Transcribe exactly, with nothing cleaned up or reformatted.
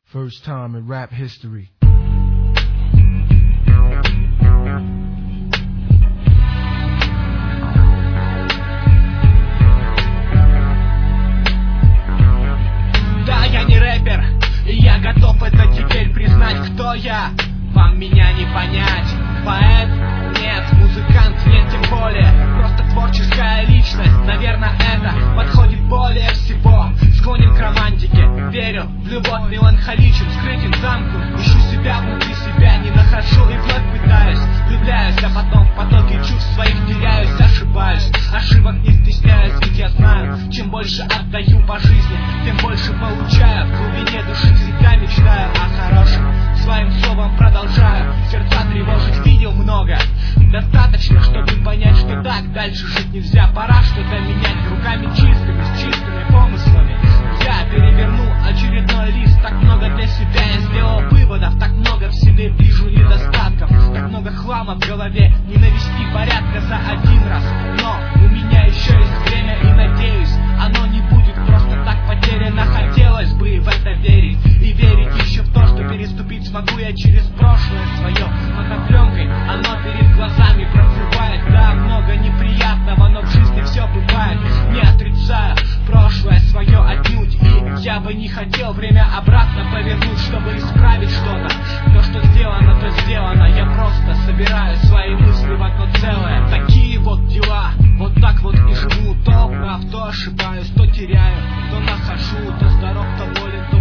First time in rap history. Да, я не рэпер, и я готов это теперь признать. Кто я? Вам меня не понять. Поэт? Нет. Музыкант? Нет, тем более. Просто творческая личность. Наверное, это подходит более всего. Склонен к романтике, верю в любовь, меланхоличен, скрытен, замкнут. Ищу себя внутри себя, не нахожу и вновь пытаюсь. Влюбляюсь, а потом в потоке чувств своих теряюсь, ошибаюсь. Ошибок не стесняюсь, ведь я знаю, чем больше отдаю по жизни, тем больше получаю. В глубине души всегда мечтаю о хорошем. Своим словом продолжаю сердца тревожить, видел много. Достаточно, чтобы понять, что так дальше жить нельзя. Пора что-то менять руками чистыми, с чистыми помыслами. Я переверну очередной лист. Так много для себя я сделал выводов, так много в себе вижу недостатков, так много хлама в голове. Не навести порядка за один раз, но у меня еще есть время, и надеюсь, оно не будет просто так потеряно. Хотелось бы в это верить, и верить еще в то, что переступить смогу я через прошлое свое. Фотопленкой оно перед глазами проплывает. Да, много неприятного, но в жизни все бывает. Не отрицаю прошлое свое отнюдь, и я бы не хотел время обратно повернуть, чтобы исправить что-то. То, что сделано, то сделано. Я просто собираю свои мысли в одно целое. Такие вот дела, вот так вот и живу. То прав, то ошибаюсь, то теряю, то нахожу, то здоров, то болен, то